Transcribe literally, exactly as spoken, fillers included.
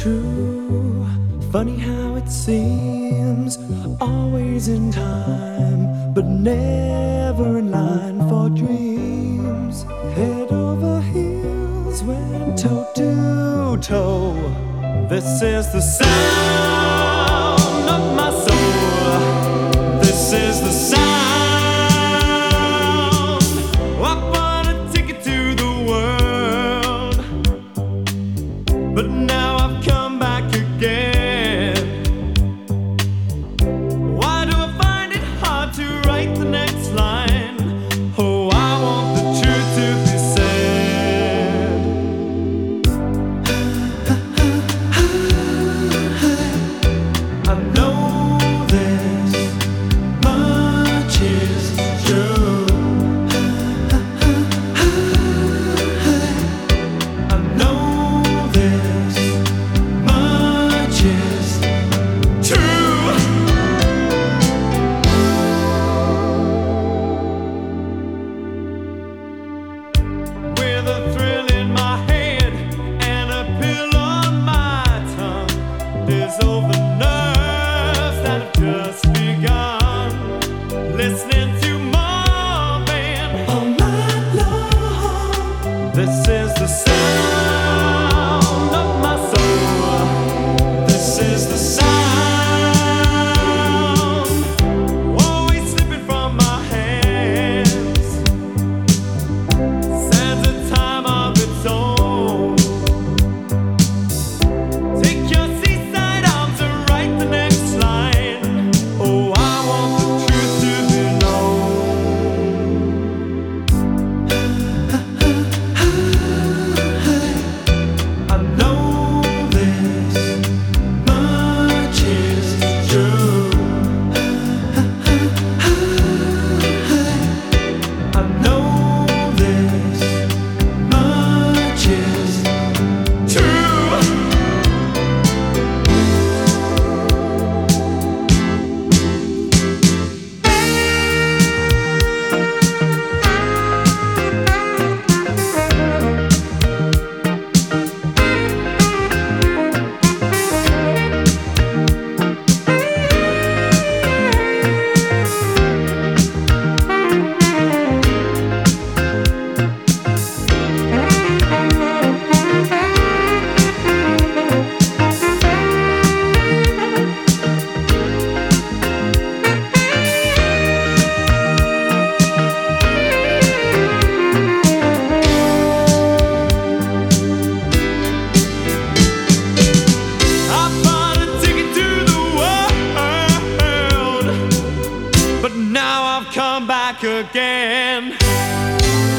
true. Funny how it seems, always in time, but never in line for dreams. Head over heels, went toe to toe. This is the sound of my soul. This is the sound. I bought a ticket to the world, but now I've come back again. Why do I find it hard to write the next line? Oh, I want the truth to be said. I know this much is true. I know this much is true. With a thrill in my head and a pill on my tongue, dissolve the nerves that have just begun. Listening to Marvin all night long. This is the sound of my soul. This is the sound, always slipping from my hands. Stands a time of its own. Take your seaside arms and write the next line. Oh, I want the truth to be known. I know this much is true. I know this much is true. I bought a ticket to the world, but now I've come back again.